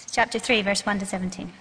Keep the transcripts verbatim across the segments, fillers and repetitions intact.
chapter three, verse one to seventeen.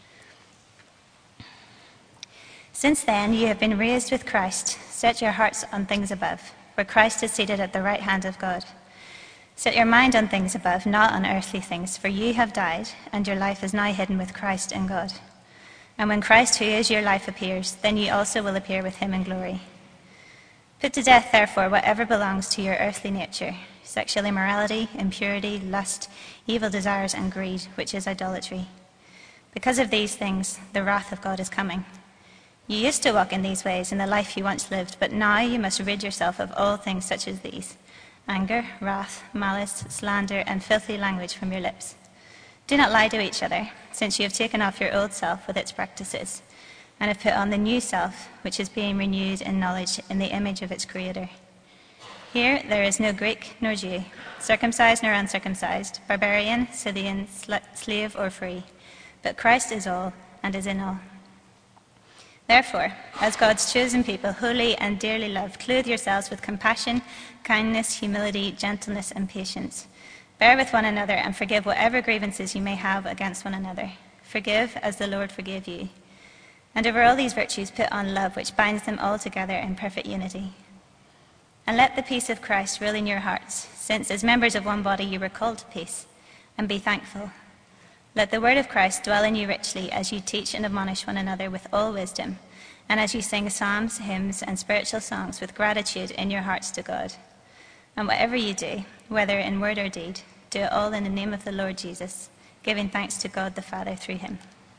Since then you have been raised with Christ. Set your hearts on things above, where Christ is seated at the right hand of God. Set your mind on things above, not on earthly things, for you have died, and your life is now hidden with Christ in God. And when Christ, who is your life, appears, then you also will appear with him in glory. Put to death, therefore, whatever belongs to your earthly nature: sexual immorality, impurity, lust, evil desires, and greed, which is idolatry. Because of these things, the wrath of God is coming. You used to walk in these ways in the life you once lived, but now you must rid yourself of all things such as these: anger, wrath, malice, slander, and filthy language from your lips. Do not lie to each other, since you have taken off your old self with its practices, and have put on the new self, which is being renewed in knowledge in the image of its Creator. Here there is no Greek nor Jew, circumcised nor uncircumcised, barbarian, Scythian, slave or free, but Christ is all and is in all. Therefore, as God's chosen people, holy and dearly loved, clothe yourselves with compassion, kindness, humility, gentleness, and patience. Bear with one another and forgive whatever grievances you may have against one another. Forgive as the Lord forgave you. And over all these virtues put on love, which binds them all together in perfect unity. And let the peace of Christ rule in your hearts, since as members of one body you were called to peace, and be thankful. Let the word of Christ dwell in you richly as you teach and admonish one another with all wisdom, and as you sing psalms, hymns, and spiritual songs with gratitude in your hearts to God. And whatever you do, whether in word or deed, do it all in the name of the Lord Jesus, giving thanks to God the Father through him.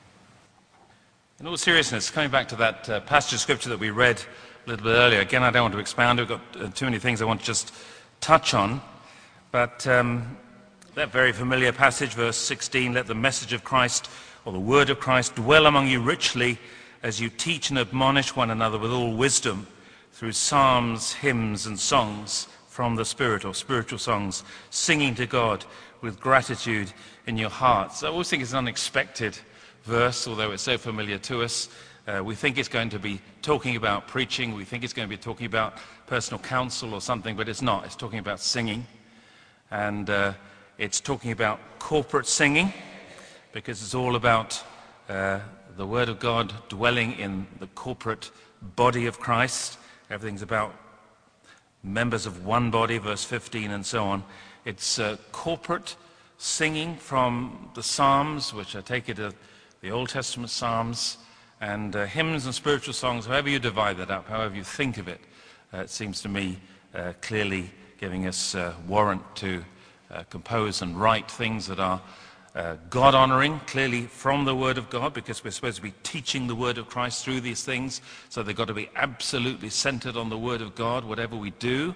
In all seriousness, coming back to that uh, passage of scripture that we read a little bit earlier, again, I don't want to expound. We've got uh, too many things I want to just touch on. But um, that very familiar passage, verse sixteen, let the message of Christ, or the word of Christ, dwell among you richly as you teach and admonish one another with all wisdom through psalms, hymns, and songs from the Spirit, or spiritual songs, singing to God with gratitude in your hearts. I always think it's an unexpected verse, although it's so familiar to us. Uh, we think it's going to be talking about preaching. We think it's going to be talking about personal counsel or something, but it's not. It's talking about singing. And uh, it's talking about corporate singing, because it's all about uh, the Word of God dwelling in the corporate body of Christ. Everything's about members of one body, verse fifteen, and so on. It's uh, corporate singing from the Psalms, which I take it are the Old Testament Psalms, and uh, hymns and spiritual songs, however you divide that up, however you think of it. Uh, it seems to me uh, clearly giving us uh, warrant to uh, compose and write things that are uh, God-honoring, clearly from the Word of God, because we're supposed to be teaching the Word of Christ through these things, so they've got to be absolutely centered on the Word of God, whatever we do,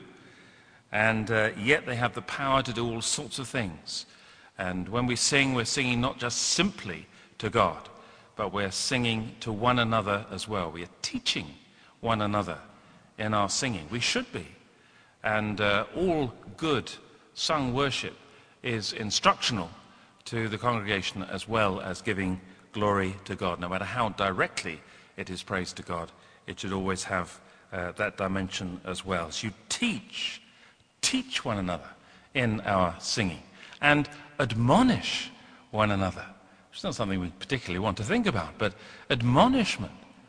and uh, yet they have the power to do all sorts of things. And when we sing, we're singing not just simply to God, but we're singing to one another as well. We are teaching one another in our singing. We should be. And uh, all good sung worship is instructional to the congregation as well as giving glory to God. No matter how directly it is praise to God, it should always have uh, that dimension as well. So you teach, teach one another in our singing, and admonish one another. It's not something we particularly want to think about, but admonishment,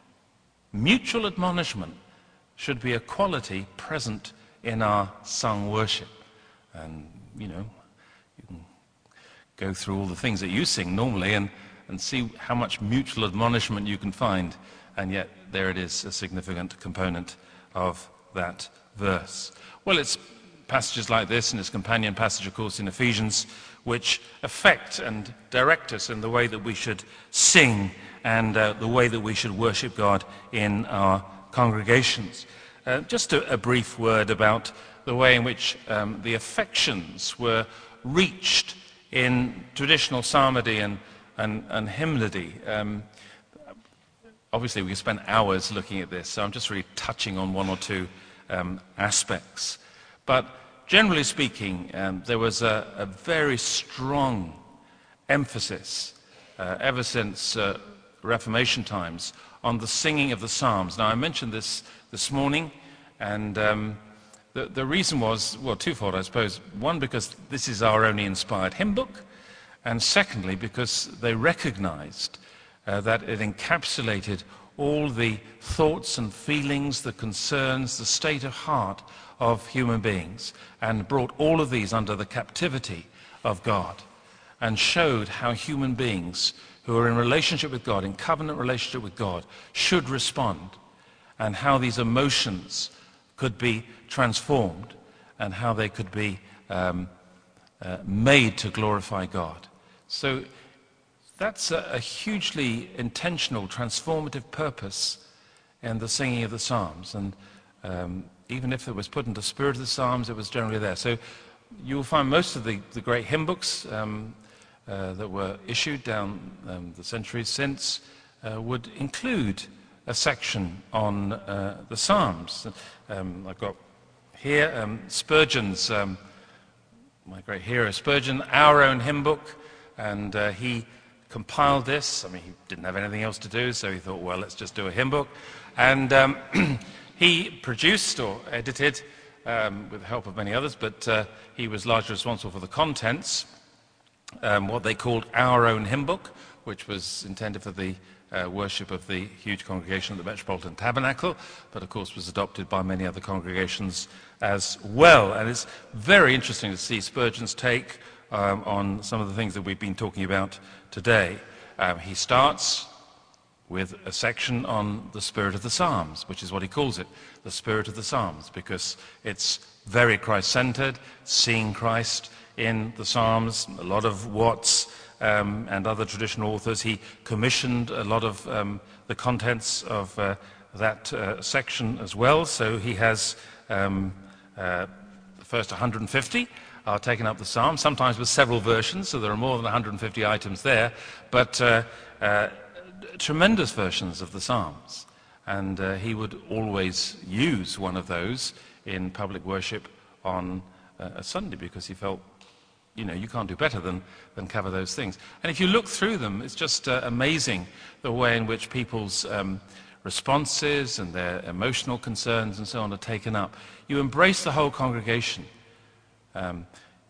mutual admonishment, should be a quality present in our sung worship. And, you know, you can go through all the things that you sing normally and, and see how much mutual admonishment you can find, and yet there it is, a significant component of that verse. Well, it's passages like this, and its companion passage, of course, in Ephesians, which affect and direct us in the way that we should sing and uh, the way that we should worship God in our congregations. Uh, just a, a brief word about the way in which um, the affections were reached in traditional psalmody and, and, and hymnody. Um, obviously, we could spend hours looking at this, so I'm just really touching on one or two um, aspects. But generally speaking, um, there was a, a very strong emphasis uh, ever since uh, Reformation times on the singing of the Psalms. Now, I mentioned this this morning, and um, the, the reason was, well, twofold, I suppose. One, because this is our only inspired hymn book, And secondly, because they recognized uh, that it encapsulated all the thoughts and feelings, the concerns, the state of heart of human beings, and brought all of these under the captivity of God, and showed how human beings who are in relationship with God, in covenant relationship with God, should respond, and how these emotions could be transformed, and how they could be um, uh, made to glorify God. So that's a, a hugely intentional, transformative purpose in the singing of the Psalms. And um, even if it was put into the spirit of the Psalms, it was generally there. So you'll find most of the, the great hymn books um, uh, that were issued down um, the centuries since uh, would include a section on uh, the Psalms. Um, I've got here um, Spurgeon's, um, my great hero Spurgeon, Our Own Hymn Book, and uh, he compiled this. I mean, he didn't have anything else to do, so he thought, well, let's just do a hymn book. And um, he produced or edited, um, with the help of many others, but uh, he was largely responsible for the contents, um, what they called Our Own Hymn Book, which was intended for the uh, worship of the huge congregation at the Metropolitan Tabernacle, but of course was adopted by many other congregations as well. And it's very interesting to see Spurgeon's take um, on some of the things that we've been talking about today. Um, he starts with a section on the spirit of the Psalms, which is what he calls it, the spirit of the Psalms, because it's very Christ-centered, seeing Christ in the Psalms. A lot of Watts um, and other traditional authors, he commissioned a lot of um, the contents of uh, that uh, section as well. So he has um, uh, the first one hundred fifty are taken up the Psalms, sometimes with several versions, so there are more than one hundred fifty items there, but uh, uh, tremendous versions of the Psalms. And uh, he would always use one of those in public worship on uh, a Sunday, because he felt, you know, you can't do better than, than cover those things. And if you look through them, it's just uh, amazing the way in which people's um, responses and their emotional concerns and so on are taken up. You embrace the whole congregation. Um,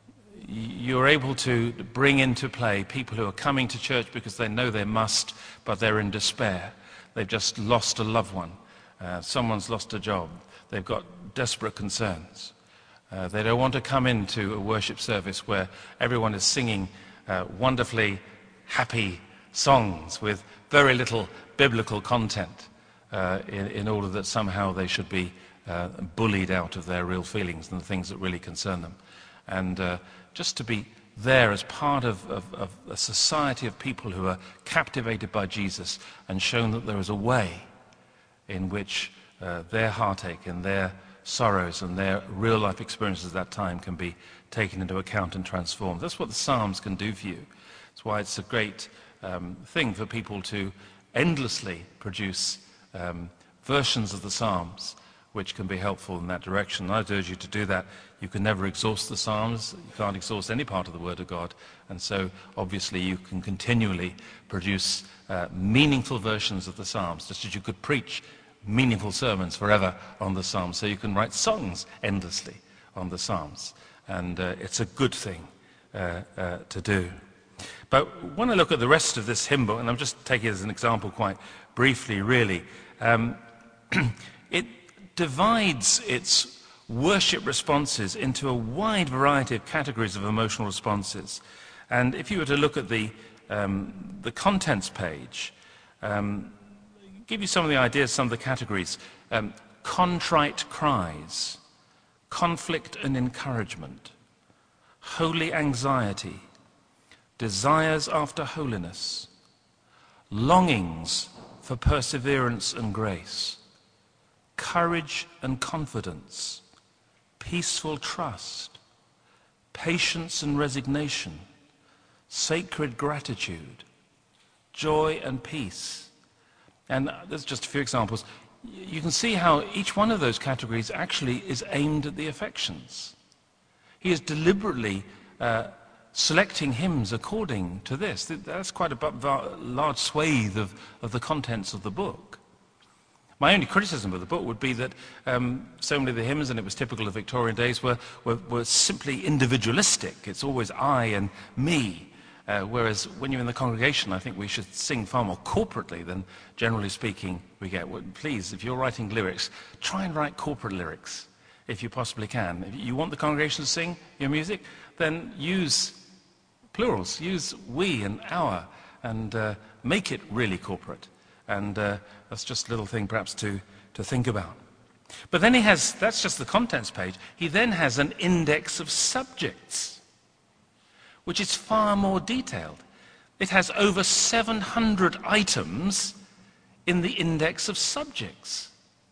you're able to bring into play people who are coming to church because they know they must, but they're in despair. They've just lost a loved one. Uh, someone's lost a job. They've got desperate concerns. Uh, they don't want to come into a worship service where everyone is singing uh, wonderfully happy songs with very little biblical content uh, in, in order that somehow they should be uh, bullied out of their real feelings and the things that really concern them. And uh, just to be there as part of, of, of a society of people who are captivated by Jesus and shown that there is a way in which uh, their heartache and their sorrows and their real life experiences at that time can be taken into account and transformed. That's what the Psalms can do for you. That's why it's a great um, thing for people to endlessly produce um, versions of the Psalms which can be helpful in that direction. I'd urge you to do that. You can never exhaust the Psalms. You can't exhaust any part of the Word of God. And so, obviously, you can continually produce uh, meaningful versions of the Psalms, just as you could preach meaningful sermons forever on the Psalms. So you can write songs endlessly on the Psalms. And uh, it's a good thing uh, uh, to do. But when I look at the rest of this hymn book, and I'm just taking it as an example quite briefly, really, um, it divides its worship responses into a wide variety of categories of emotional responses. And if you were to look at the, um, the contents page, um, give you some of the ideas, some of the categories. Um, contrite cries, conflict and encouragement, holy anxiety, desires after holiness, longings for perseverance and grace, courage and confidence, peaceful trust, patience and resignation, sacred gratitude, joy and peace. And there's just a few examples. You can see how each one of those categories actually is aimed at the affections. He is deliberately uh, selecting hymns according to this. That's quite a large swathe of, of the contents of the book. My only criticism of the book would be that um, so many of the hymns, and it was typical of Victorian days, were, were, were simply individualistic. It's always I and me. Uh, whereas when you're in the congregation, I think we should sing far more corporately than, generally speaking, we get. Well, please, if you're writing lyrics, try and write corporate lyrics, if you possibly can. If you want the congregation to sing your music, then use plurals, use we and our, and uh, make it really corporate. And uh, that's just a little thing perhaps to, to think about. But then he has, that's just the contents page, he then has an index of subjects, which is far more detailed. It has over seven hundred items in the index of subjects.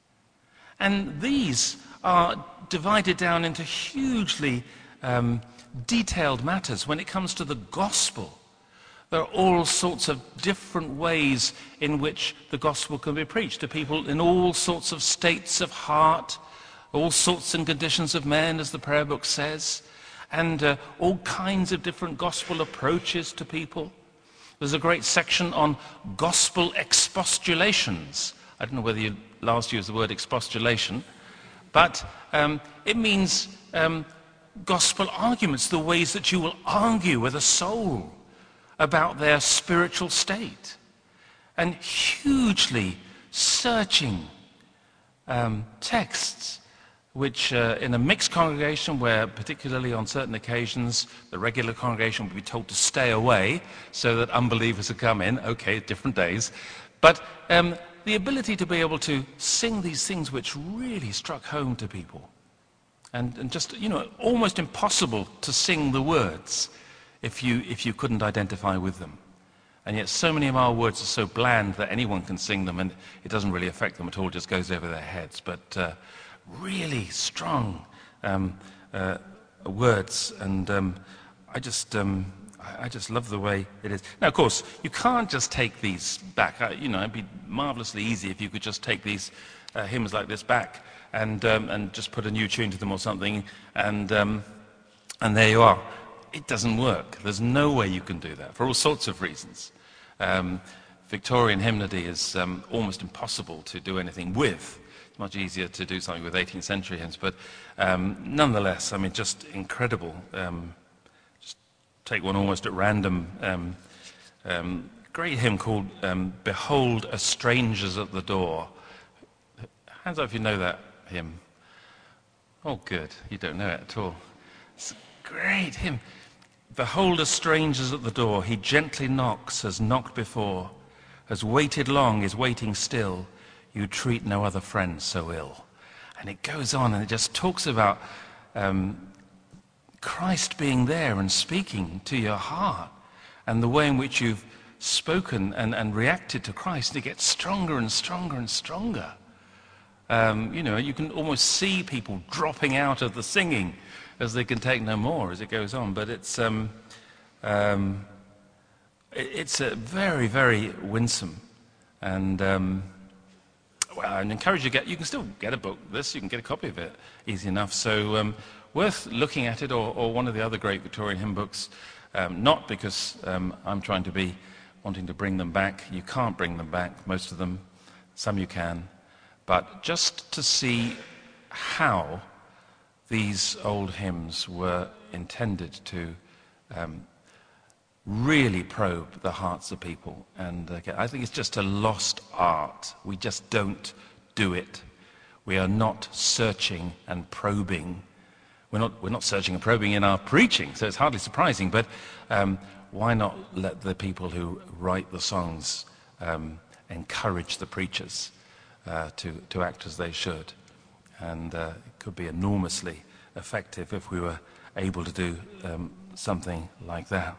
And these are divided down into hugely um, detailed matters. When it comes to the gospel, there are all sorts of different ways in which the gospel can be preached to people in all sorts of states of heart, all sorts and conditions of men, as the prayer book says, and uh, all kinds of different gospel approaches to people. There's a great section on gospel expostulations. I don't know whether you last used the word expostulation, but um, it means um, gospel arguments, the ways that you will argue with a soul about their spiritual state. And hugely searching um, texts, which uh, in a mixed congregation where particularly on certain occasions the regular congregation would be told to stay away so that unbelievers would come in, okay, different days, but um, the ability to be able to sing these things which really struck home to people, and, and just, you know, almost impossible to sing the words if you, if you couldn't identify with them. And yet so many of our words are so bland that anyone can sing them and it doesn't really affect them at all, it just goes over their heads. But uh, really strong um, uh, words, and um, I just um, I just love the way it is. Now, of course, you can't just take these back. I, you know, it'd be marvelously easy if you could just take these uh, hymns like this back and um, and just put a new tune to them or something, and um, and there you are. It doesn't work. There's no way you can do that for all sorts of reasons. Um, Victorian hymnody is um, almost impossible to do anything with. It's much easier to do something with eighteenth century hymns, but um, nonetheless, I mean, just incredible. Um, just take one almost at random. Um, um, great hymn called um, "Behold a Stranger's at the Door." Hands up if you know that hymn. Oh, good. You don't know it at all. It's a great hymn. Behold a stranger's at the door. He gently knocks, has knocked before, has waited long, is waiting still. You treat no other friend so ill. And it goes on, and it just talks about um, Christ being there and speaking to your heart, and the way in which you've spoken and, and reacted to Christ. And it gets stronger and stronger and stronger. Um, you know, you can almost see people dropping out of the singing as they can take no more as it goes on. But it's um, um, it, it's a very, very winsome, and um, well, I encourage you to get. You can still get a book. This you can get a copy of it easy enough. So um, worth looking at it, or, or one of the other great Victorian hymn books. Um, not because um, I'm trying to be wanting to bring them back. You can't bring them back. Most of them, some you can, but just to see how these old hymns were intended to um, really probe the hearts of people. And uh, I think it's just a lost art. We just don't do it. We are not searching and probing. We're not, we're not searching and probing in our preaching, so it's hardly surprising. But um, why not let the people who write the songs um, encourage the preachers uh, to, to act as they should? And uh, it could be enormously effective if we were able to do um, something like that.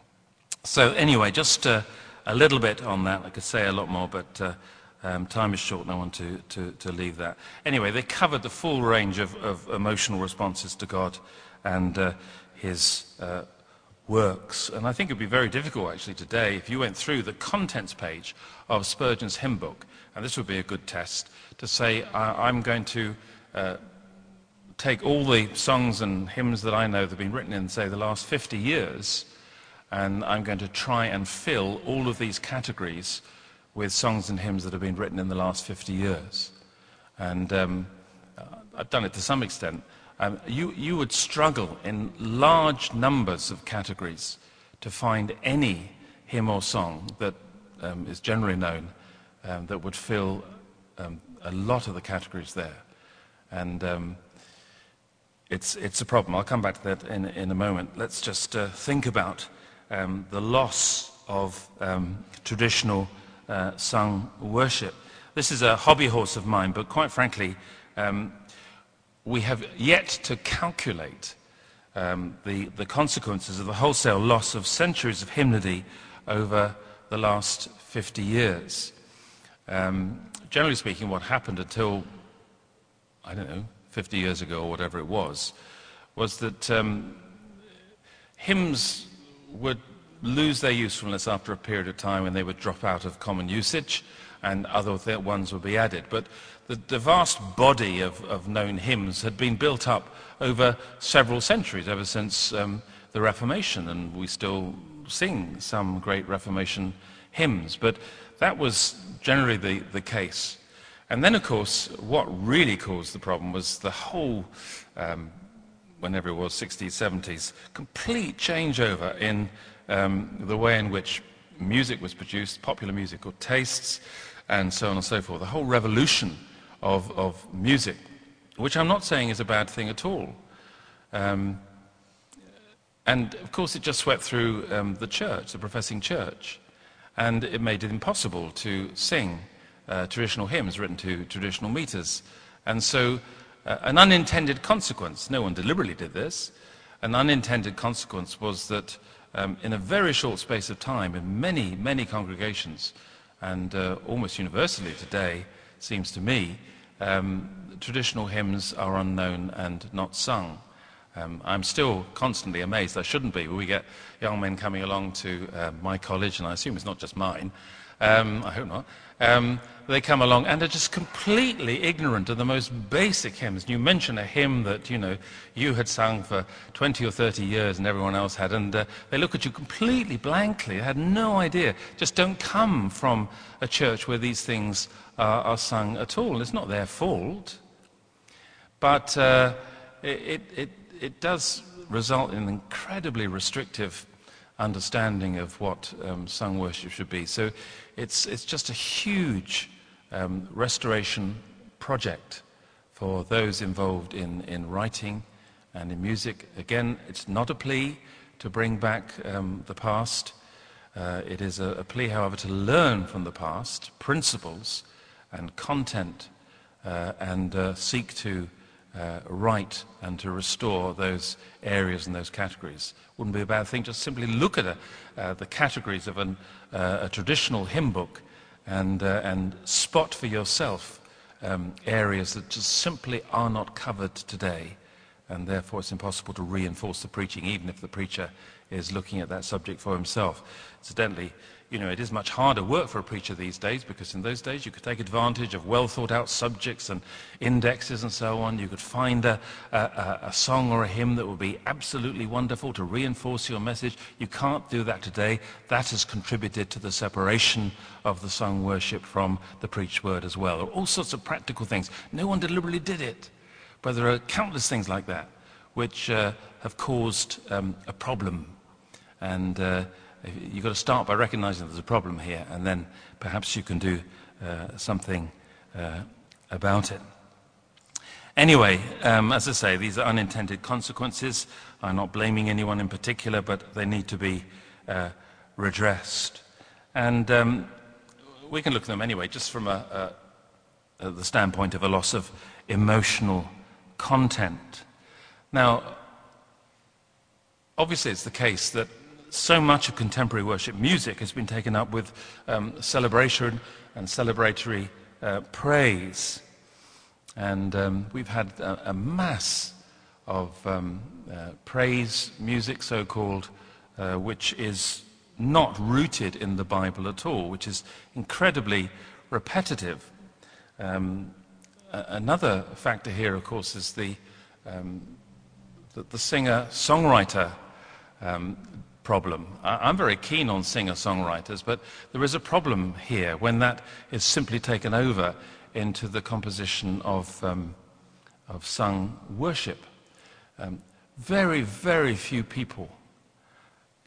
So anyway, just uh, a little bit on that. I could say a lot more, but uh, um, time is short and I want to, to, to leave that. Anyway, they covered the full range of, of emotional responses to God and uh, his uh, works. And I think it would be very difficult actually today if you went through the contents page of Spurgeon's hymn book, and this would be a good test, to say, I, I'm going to uh, take all the songs and hymns that I know that have been written in, say, the last fifty years, and I'm going to try and fill all of these categories with songs and hymns that have been written in the last fifty years. And um, I've done it to some extent. Um, you, you would struggle in large numbers of categories to find any hymn or song that um, is generally known um, that would fill um, a lot of the categories there. And um, it's, it's a problem. I'll come back to that in, in a moment. Let's just uh, think about um, the loss of um, traditional uh, sung worship. This is a hobby horse of mine, but quite frankly, um, we have yet to calculate um, the, the consequences of the wholesale loss of centuries of hymnody over the last fifty years. Um, generally speaking, what happened until, I don't know, fifty years ago or whatever it was, was that um, hymns would lose their usefulness after a period of time when they would drop out of common usage and other th- ones would be added. But the, the vast body of, of known hymns had been built up over several centuries, ever since um, the Reformation, and we still sing some great Reformation hymns. But that was generally the, the case. And then, of course, what really caused the problem was the whole, um, whenever it was, sixties, seventies, complete changeover in um, the way in which music was produced, popular musical tastes, and so on and so forth. The whole revolution of, of music, which I'm not saying is a bad thing at all. Um, and, of course, it just swept through um, the church, the professing church, and it made it impossible to sing Uh, traditional hymns written to traditional meters. And so uh, an unintended consequence, no one deliberately did this, an unintended consequence was that um, in a very short space of time, in many, many congregations, and uh, almost universally today, seems to me, um, traditional hymns are unknown and not sung. Um, I'm still constantly amazed, I shouldn't be, but we get young men coming along to uh, my college, and I assume it's not just mine, um, I hope not, um, they come along and are just completely ignorant of the most basic hymns. You mention a hymn that, you know, you had sung for twenty or thirty years and everyone else had, and uh, they look at you completely blankly, they had no idea, just don't come from a church where these things are, are sung at all. It's not their fault, but uh, it, it, it does result in an incredibly restrictive understanding of what um, sung worship should be. So it's, it's just a huge um, restoration project for those involved in, in writing and in music. Again, it's not a plea to bring back um, the past. Uh, it is a, a plea, however, to learn from the past principles and content uh, and uh, seek to Uh, write and to restore those areas and those categories. Wouldn't be a bad thing. Just simply look at a, uh, the categories of an, uh, a traditional hymn book and, uh, and spot for yourself um, areas that just simply are not covered today, and therefore it's impossible to reinforce the preaching, even if the preacher is looking at that subject for himself. Incidentally, you know, it is much harder work for a preacher these days, because in those days you could take advantage of well-thought-out subjects and indexes and so on. You could find a, a, a song or a hymn that would be absolutely wonderful to reinforce your message. You can't do that today. That has contributed to the separation of the sung worship from the preached word as well. There are all sorts of practical things. No one deliberately did it, but there are countless things like that which uh, have caused um, a problem. And uh, you've got to start by recognizing there's a problem here, and then perhaps you can do uh, something uh, about it. Anyway, um, as I say, these are unintended consequences. I'm not blaming anyone in particular, but they need to be uh, redressed. And um, we can look at them anyway, just from a, a, a, the standpoint of a loss of emotional content. Now, obviously it's the case that so much of contemporary worship music has been taken up with um, celebration and celebratory uh, praise. And um, we've had a, a mass of um, uh, praise music, so-called, uh, which is not rooted in the Bible at all, which is incredibly repetitive. Um, a- another factor here, of course, is the, um, the, the singer-songwriter um, problem. I'm very keen on singer-songwriters, but there is a problem here when that is simply taken over into the composition of, um, of sung worship. Um, very, very few people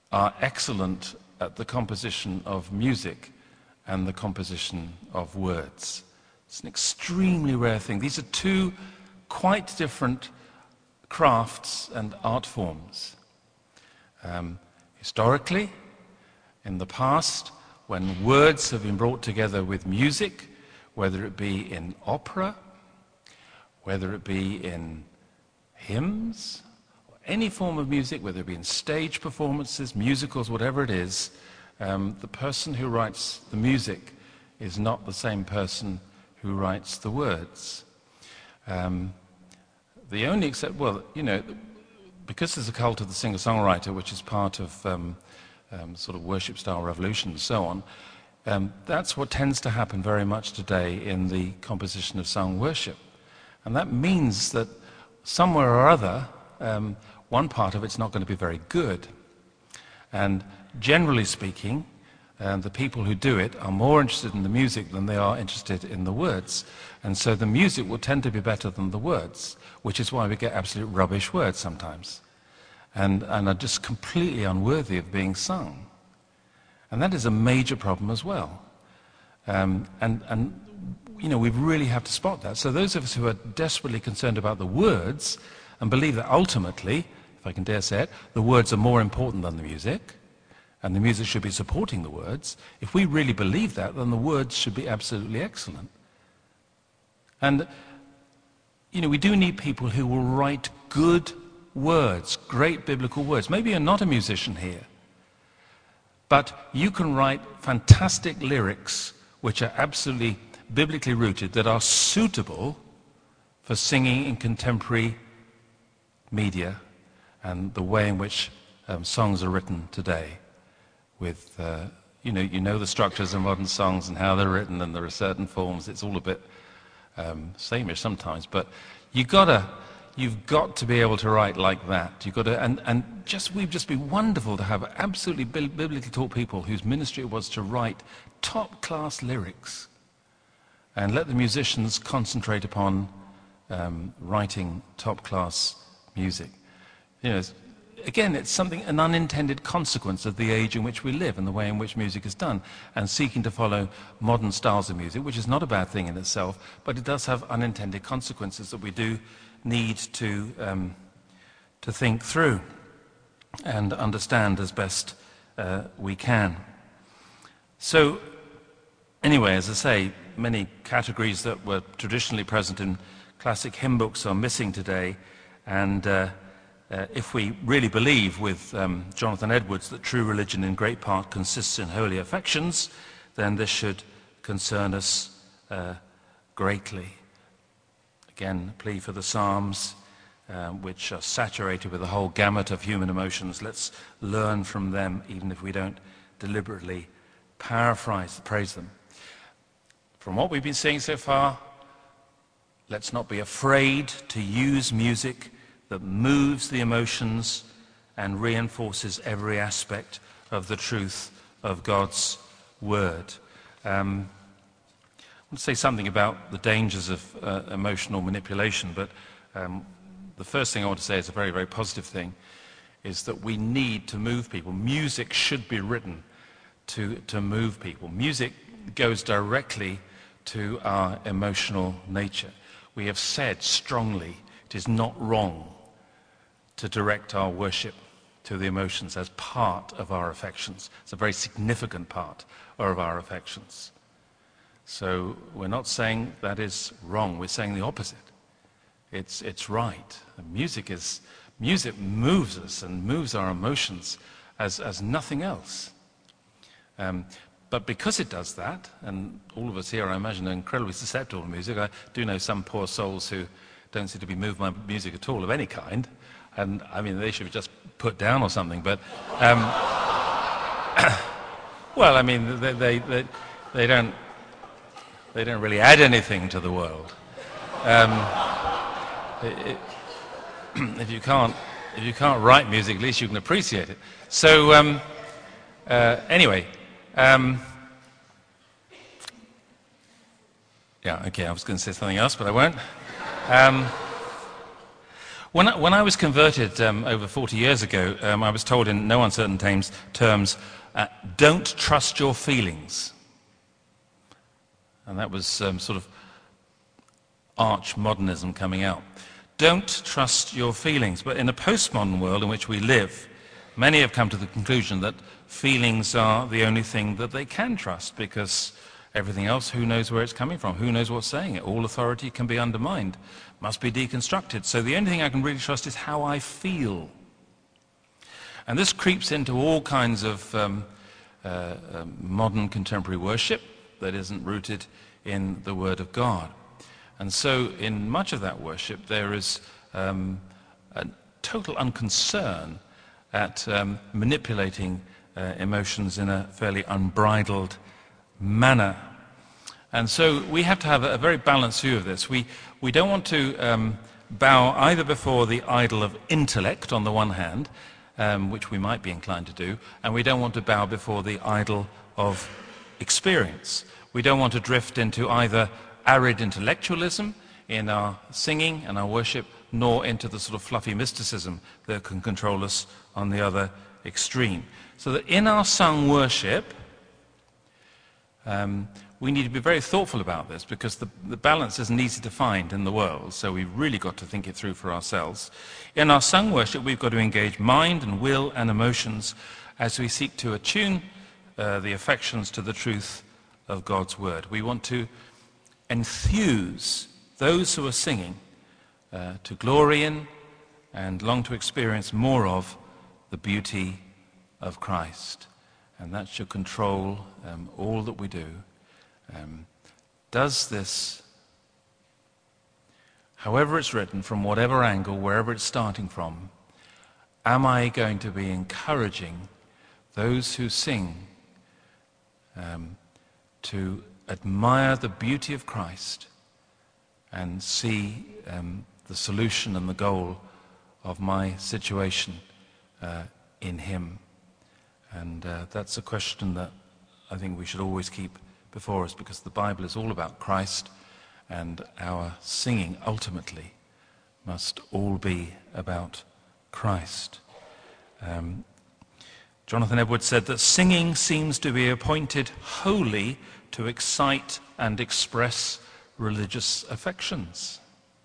are excellent at the composition of music and the composition of words. It's an extremely rare thing. These are two quite different crafts and art forms. Um, historically, in the past, when words have been brought together with music, whether it be in opera, whether it be in hymns, or any form of music, whether it be in stage performances, musicals, whatever it is, um, the person who writes the music is not the same person who writes the words. Um, the only except, well, you know, because there's a cult of the singer-songwriter, which is part of um, um, sort of worship-style revolution and so on, um, that's what tends to happen very much today in the composition of sung worship. And that means that somewhere or other, um, one part of it's not going to be very good. And generally speaking, um, the people who do it are more interested in the music than they are interested in the words. And so the music will tend to be better than the words, which is why we get absolute rubbish words sometimes, and, and are just completely unworthy of being sung. And that is a major problem as well. Um, and, and, you know, we really have to spot that. So those of us who are desperately concerned about the words and believe that ultimately, if I can dare say it, the words are more important than the music, and the music should be supporting the words, if we really believe that, then the words should be absolutely excellent. And, you know, we do need people who will write good words, great biblical words. Maybe you're not a musician here, but you can write fantastic lyrics which are absolutely biblically rooted, that are suitable for singing in contemporary media and the way in which um, songs are written today. With, uh, you know, you know the structures of modern songs and how they're written, and there are certain forms. It's all a bit um, sameish sometimes, but you gotta, you've got to be able to write like that. You've got to, and, and just we'd just be wonderful to have absolutely biblically taught people whose ministry it was to write top-class lyrics, and let the musicians concentrate upon um, writing top-class music. You know, again, it's something, an unintended consequence of the age in which we live and the way in which music is done, and seeking to follow modern styles of music, which is not a bad thing in itself, but it does have unintended consequences that we do need to, um, to think through and understand as best uh, we can. So, anyway, as I say, many categories that were traditionally present in classic hymn books are missing today, and uh, Uh, if we really believe with um, Jonathan Edwards that true religion in great part consists in holy affections, then this should concern us uh, greatly. Again, a plea for the Psalms, uh, which are saturated with the whole gamut of human emotions. Let's learn from them, even if we don't deliberately paraphrase, praise them. From what we've been seeing so far, let's not be afraid to use music that moves the emotions and reinforces every aspect of the truth of God's Word. Um, I want to say something about the dangers of uh, emotional manipulation, but um, the first thing I want to say is a very, very positive thing, is that we need to move people. Music should be written to, to move people. Music goes directly to our emotional nature. We have said strongly it is not wrong to direct our worship to the emotions as part of our affections. It's a very significant part of our affections. So we're not saying that is wrong, we're saying the opposite. It's, it's right. And music is, music moves us and moves our emotions as, as nothing else. Um, but because it does that, and all of us here, I imagine, are incredibly susceptible to music. I do know some poor souls who don't seem to be moved by music at all of any kind. And, I mean, they should be just put down or something, but, um, well, I mean, they, they, they, they, don't, they don't really add anything to the world. Um, it, it, if, you can't, if you can't write music, at least you can appreciate it. So, um, uh, anyway, um, yeah, okay, I was going to say something else, but I won't. Um, When I, when I was converted um, over forty years ago, um, I was told in no uncertain terms, terms uh, don't trust your feelings. And that was um, sort of arch modernism coming out. Don't trust your feelings. But in a postmodern world in which we live, many have come to the conclusion that feelings are the only thing that they can trust, because everything else, who knows where it's coming from? Who knows what's saying it? All authority can be undermined, must be deconstructed. So the only thing I can really trust is how I feel. And this creeps into all kinds of um, uh, um, modern contemporary worship that isn't rooted in the Word of God. And so in much of that worship there is um, a total unconcern at um, manipulating uh, emotions in a fairly unbridled manner. And so we have to have a, a very balanced view of this. We, we don't want to um, bow either before the idol of intellect on the one hand, um, which we might be inclined to do, and we don't want to bow before the idol of experience. We don't want to drift into either arid intellectualism in our singing and our worship, nor into the sort of fluffy mysticism that can control us on the other extreme. So that in our sung worship, um, we need to be very thoughtful about this, because the, the balance isn't easy to find in the world, so we've really got to think it through for ourselves. In our sung worship, we've got to engage mind and will and emotions as we seek to attune uh, the affections to the truth of God's Word. We want to enthuse those who are singing uh, to glory in and long to experience more of the beauty of Christ. And that should control um, all that we do. Um, does this, however it's written, from whatever angle, wherever it's starting from, am I going to be encouraging those who sing um, to admire the beauty of Christ and see um, the solution and the goal of my situation uh, in Him? And uh, that's a question that I think we should always keep before us, because the Bible is all about Christ, and our singing ultimately must all be about Christ. Um, Jonathan Edwards said that singing seems to be appointed wholly to excite and express religious affections.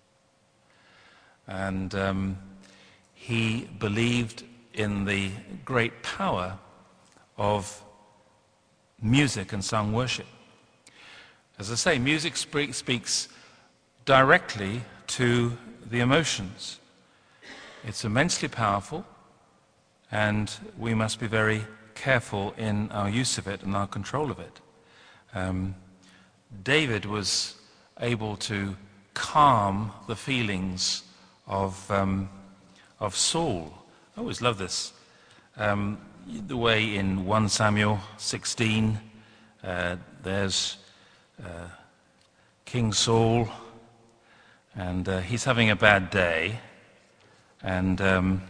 And um, he believed in the great power of music and sung worship. As I say, music spe- speaks directly to the emotions. It's immensely powerful, and we must be very careful in our use of it and our control of it. Um, David was able to calm the feelings of, um, of Saul. I always love this. Um, the way in First Samuel sixteen, uh, there's uh, King Saul, and uh, he's having a bad day, and um,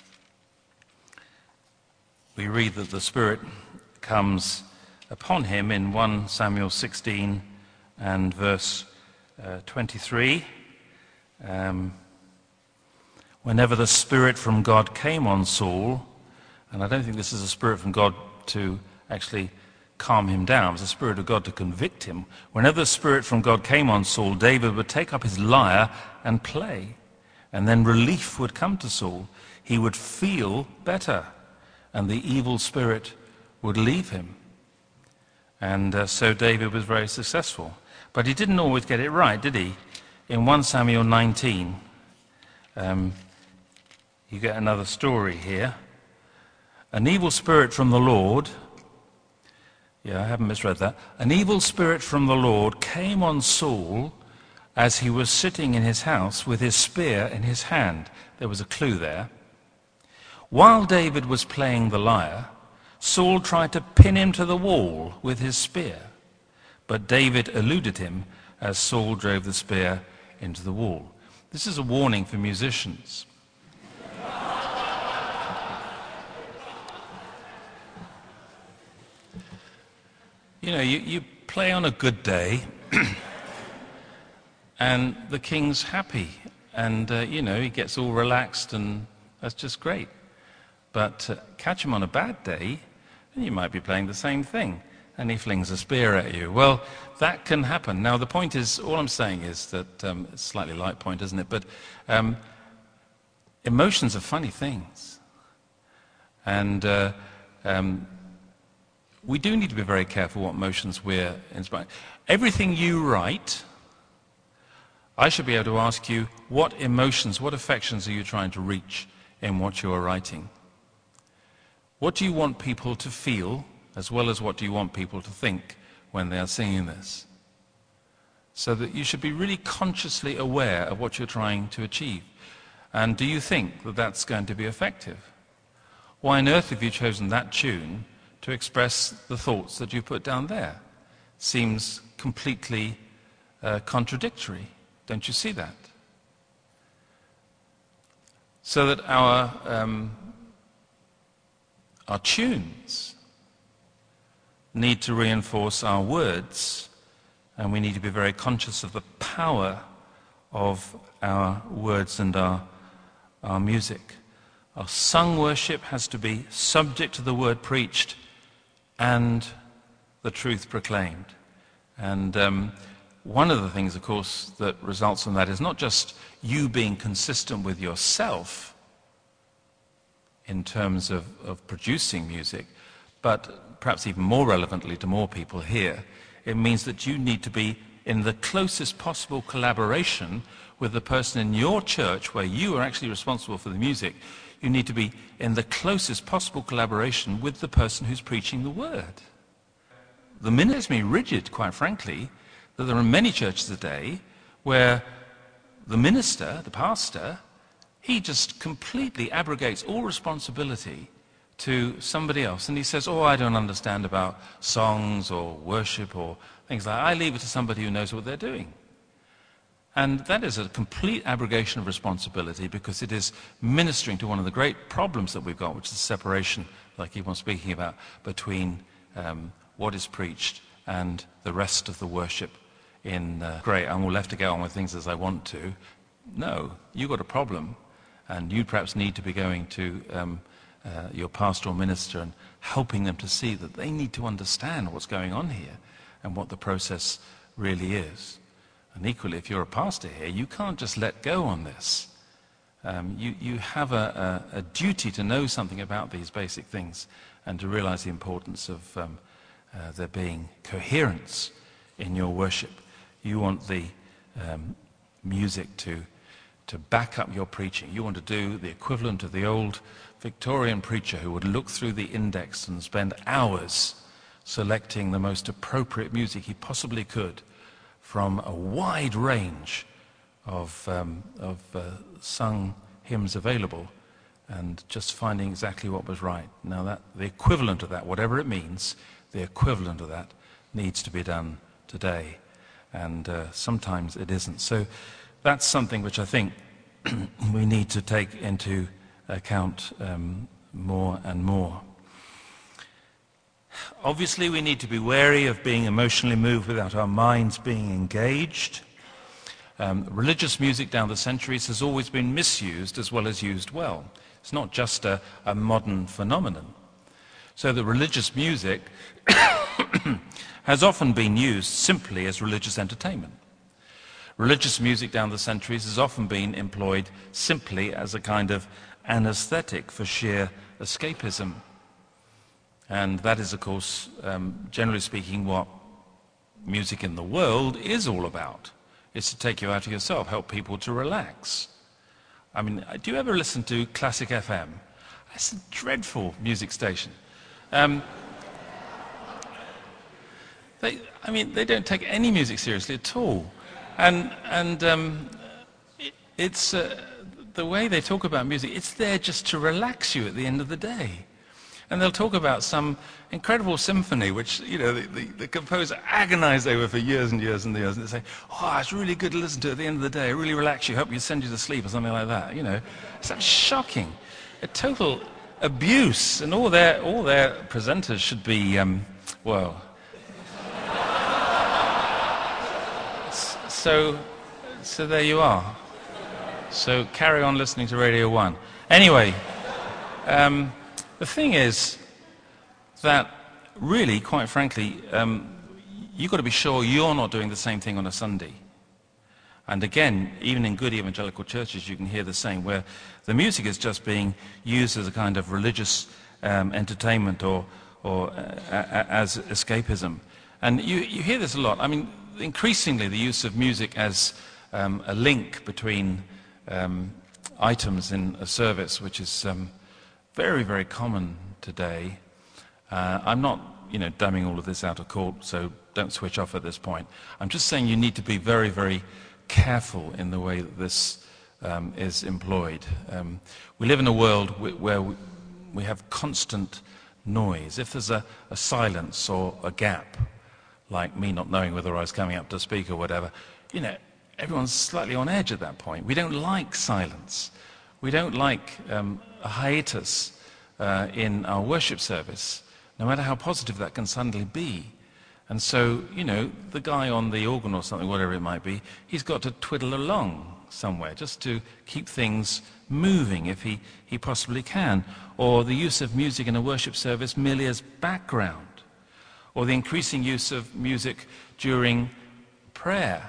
we read that the Spirit comes upon him in First Samuel sixteen and verse uh, twenty-three. Um, whenever the Spirit from God came on Saul, and I don't think this is a Spirit from God to actually calm him down, it's a Spirit of God to convict him. Whenever the Spirit from God came on Saul, David would take up his lyre and play, and then relief would come to Saul. He would feel better, and the evil spirit would leave him. And uh, so David was very successful. But he didn't always get it right, did he? In First Samuel nineteen, um, you get another story here. An evil spirit from the Lord, yeah, I haven't misread that. An evil spirit from the Lord came on Saul as he was sitting in his house with his spear in his hand. There was a clue there. While David was playing the lyre, Saul tried to pin him to the wall with his spear, but David eluded him as Saul drove the spear into the wall. This is a warning for musicians. You know, you, you play on a good day, and the king's happy, and, uh, you know, he gets all relaxed, and that's just great. But uh, catch him on a bad day, and you might be playing the same thing, and he flings a spear at you. Well, that can happen. Now, the point is, all I'm saying is that, um, it's a slightly light point, isn't it? But um, emotions are funny things. And uh, um, we do need to be very careful what emotions we're inspiring. Everything you write, I should be able to ask you, what emotions, what affections are you trying to reach in what you are writing? What do you want people to feel, as well as what do you want people to think when they are singing this? So that you should be really consciously aware of what you're trying to achieve. And do you think that that's going to be effective? Why on earth have you chosen that tune to express the thoughts that you put down there? Seems completely uh, contradictory. Don't you see that? So that our, um, our tunes need to reinforce our words, and we need to be very conscious of the power of our words and our, our music. Our sung worship has to be subject to the word preached and the truth proclaimed. And um, one of the things, of course, that results from that is not just you being consistent with yourself in terms of, of producing music, but perhaps even more relevantly to more people here, it means that you need to be in the closest possible collaboration with the person in your church where you are actually responsible for the music. You need to be in the closest possible collaboration with the person who's preaching the word. The minister makes me rigid, quite frankly, that there are many churches today where the minister, the pastor, he just completely abrogates all responsibility to somebody else. And he says, oh, I don't understand about songs or worship or things like that. I leave it to somebody who knows what they're doing. And that is a complete abrogation of responsibility, because it is ministering to one of the great problems that we've got, which is the separation, like I keep on speaking about, between um, what is preached and the rest of the worship in, uh, great, I'm all left to get on with things as I want to. No, you've got a problem, and you perhaps need to be going to um, uh, your pastoral minister and helping them to see that they need to understand what's going on here and what the process really is. And equally, if you're a pastor here, you can't just let go on this. Um, you, you have a, a, a duty to know something about these basic things and to realize the importance of um, uh, there being coherence in your worship. You want the um, music to, to back up your preaching. You want to do the equivalent of the old Victorian preacher who would look through the index and spend hours selecting the most appropriate music he possibly could from a wide range of, um, of uh, sung hymns available, and just finding exactly what was right. Now, that the equivalent of that, whatever it means, the equivalent of that needs to be done today, and uh, sometimes it isn't. So that's something which I think we need to take into account um, more and more. Obviously, we need to be wary of being emotionally moved without our minds being engaged. Um, religious music down the centuries has always been misused as well as used well. It's not just a, a modern phenomenon. So the religious music has often been used simply as religious entertainment. Religious music down the centuries has often been employed simply as a kind of anesthetic for sheer escapism. And that is, of course, um, generally speaking, what music in the world is all about. It's to take you out of yourself, help people to relax. I mean, do you ever listen to Classic F M? It's a dreadful music station. Um, they, I mean, they don't take any music seriously at all. And, and um, it, it's uh, the way they talk about music, it's there just to relax you at the end of the day. And they'll talk about some incredible symphony which, you know, the, the, the composer agonized over for years and years and years, and they say, oh, it's really good to listen to at the end of the day, it really relax you, help you send you to sleep, or something like that, you know. It's that shocking, a total abuse, and all their, all their presenters should be, um, well... so, so there you are. So carry on listening to Radio One. Anyway, um, the thing is that really, quite frankly, um, you've got to be sure you're not doing the same thing on a Sunday. And again, even in good evangelical churches, you can hear the same, where the music is just being used as a kind of religious um, entertainment or, or uh, a- as escapism. And you, you hear this a lot. I mean, increasingly the use of music as um, a link between um, items in a service, which is um, very, very common today. Uh, I'm not, you know, dumbing all of this out of court, so don't switch off at this point. I'm just saying you need to be very, very careful in the way that this um, is employed. Um, we live in a world w- where we, we have constant noise. If there's a, a silence or a gap, like me not knowing whether I was coming up to speak or whatever, you know, everyone's slightly on edge at that point. We don't like silence. We don't like um, a hiatus uh, in our worship service, no matter how positive that can suddenly be. And so, you know, the guy on the organ or something, whatever it might be, he's got to twiddle along somewhere just to keep things moving if he, he possibly can. Or the use of music in a worship service merely as background. Or the increasing use of music during prayer.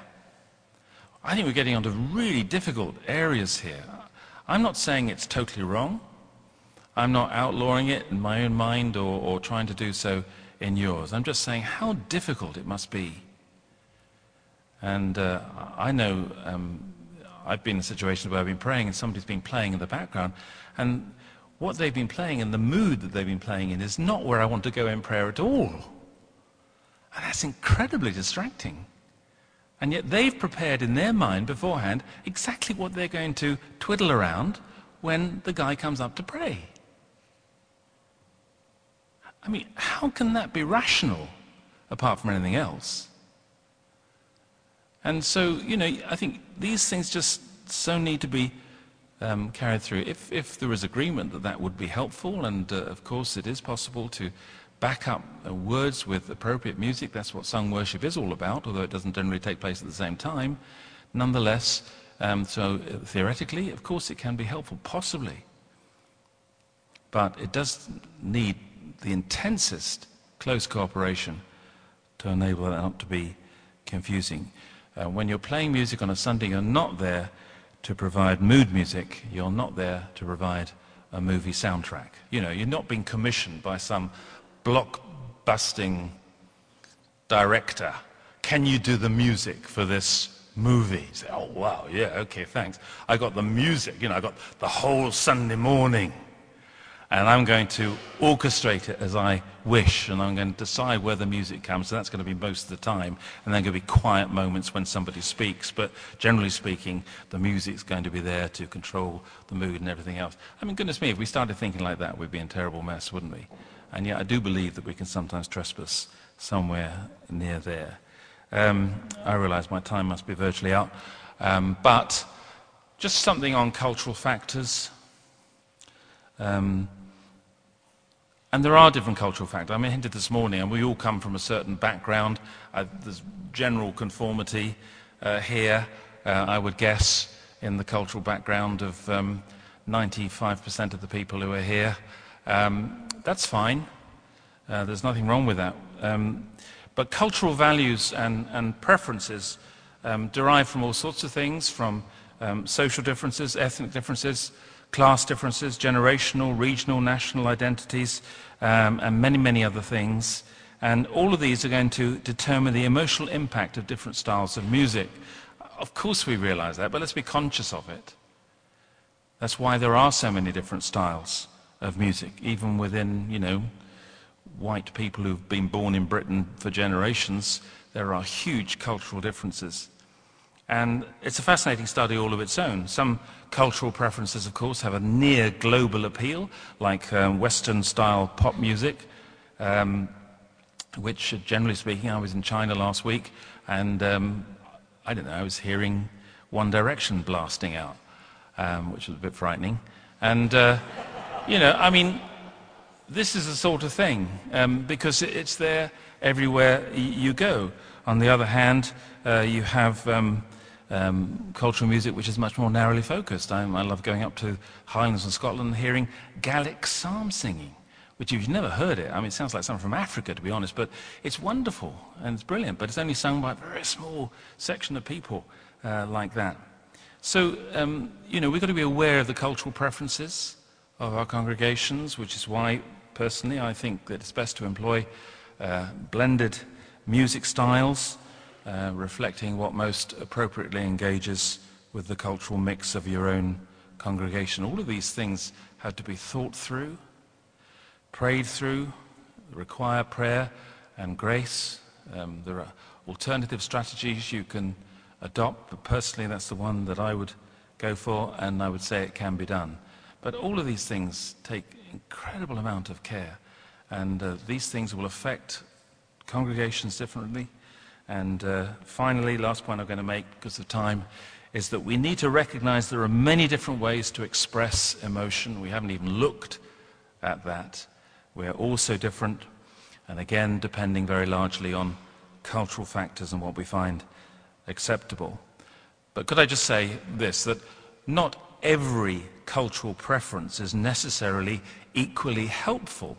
I think we're getting onto really difficult areas here. I'm not saying it's totally wrong. I'm not outlawing it in my own mind or, or trying to do so in yours. I'm just saying how difficult it must be. And uh, I know um, I've been in situations where I've been praying and somebody's been playing in the background, and what they've been playing and the mood that they've been playing in is not where I want to go in prayer at all. And that's incredibly distracting. And yet they've prepared in their mind beforehand exactly what they're going to twiddle around when the guy comes up to pray. I mean, how can that be rational, apart from anything else? And so, you know, I think these things just so need to be um, carried through. If, if there is agreement that that would be helpful, and uh, of course it is possible to back up uh, words with appropriate music, that's what sung worship is all about, although it doesn't generally take place at the same time. Nonetheless, um, so uh, theoretically, of course it can be helpful, possibly. But it does need the intensest close cooperation to enable that not to be confusing. Uh, when you're playing music on a Sunday, you're not there to provide mood music. You're not there to provide a movie soundtrack. You know, you're not being commissioned by some block-busting director. Can you do the music for this movie? You say, oh, wow, yeah, okay, thanks. I got the music, you know, I got the whole Sunday morning. And I'm going to orchestrate it as I wish, and I'm going to decide where the music comes, so that's going to be most of the time, and then going to be quiet moments when somebody speaks, but generally speaking, the music's going to be there to control the mood and everything else. I mean, goodness me, if we started thinking like that, we'd be in a terrible mess, wouldn't we? And yet I do believe that we can sometimes trespass somewhere near there. Um, I realize my time must be virtually up, um, but just something on cultural factors. Um, And there are different cultural factors. I mean, I hinted this morning, and we all come from a certain background. Uh, there's general conformity uh, here, uh, I would guess, in the cultural background of um, ninety-five percent of the people who are here. Um, that's fine. Uh, there's nothing wrong with that. Um, but cultural values and, and preferences um, derive from all sorts of things, from um, social differences, ethnic differences, class differences, generational, regional, national identities, um, and many, many other things. And all of these are going to determine the emotional impact of different styles of music. Of course we realize that, but let's be conscious of it. That's why there are so many different styles of music, even within, you know, white people who've been born in Britain for generations. There are huge cultural differences. And it's a fascinating study all of its own. Some cultural preferences, of course, have a near global appeal, like um, Western-style pop music, um, which, generally speaking, I was in China last week, and um, I don't know, I was hearing One Direction blasting out, um, which was a bit frightening. And, uh, you know, I mean, this is the sort of thing, um, because it's there everywhere you go. On the other hand, uh, you have um, um, cultural music which is much more narrowly focused. I, I love going up to Highlands and Scotland and hearing Gaelic psalm singing, which if you've never heard it, I mean, it sounds like something from Africa, to be honest, but it's wonderful and it's brilliant, but it's only sung by a very small section of people uh, like that. So, um, you know, we've got to be aware of the cultural preferences of our congregations, which is why, personally, I think that it's best to employ uh, blended music styles, uh, reflecting what most appropriately engages with the cultural mix of your own congregation. All of these things have to be thought through, prayed through, require prayer and grace. Um, there are alternative strategies you can adopt, but personally that's the one that I would go for, and I would say it can be done. But all of these things take incredible amount of care, and uh, these things will affect congregations differently. And uh, finally, last point I'm going to make because of time, is that we need to recognize there are many different ways to express emotion. We haven't even looked at that. We're all so different, and again, depending very largely on cultural factors and what we find acceptable. But could I just say this, that not every cultural preference is necessarily equally helpful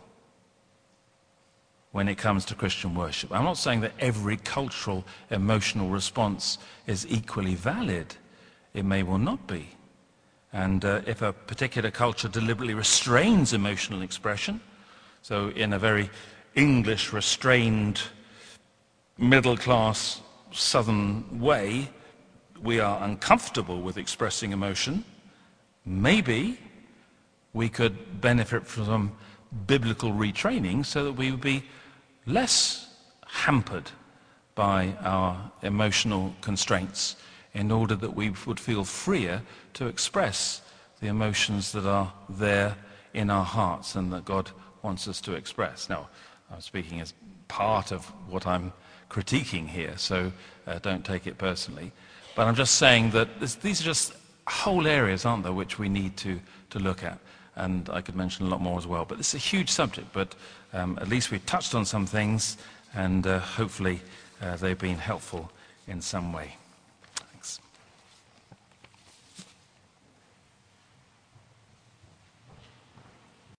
when it comes to Christian worship. I'm not saying that every cultural emotional response is equally valid. It may well not be. And uh, if a particular culture deliberately restrains emotional expression, so in a very English restrained middle-class southern way, we are uncomfortable with expressing emotion, maybe we could benefit from some biblical retraining so that we would be less hampered by our emotional constraints, in order that we would feel freer to express the emotions that are there in our hearts and that God wants us to express. Now, I'm speaking as part of what I'm critiquing here, so uh, don't take it personally. But I'm just saying that this, these are just whole areas, aren't there, which we need to, to look at. And I could mention a lot more as well. But it's a huge subject, but um, at least we've touched on some things, and uh, hopefully uh, they've been helpful in some way.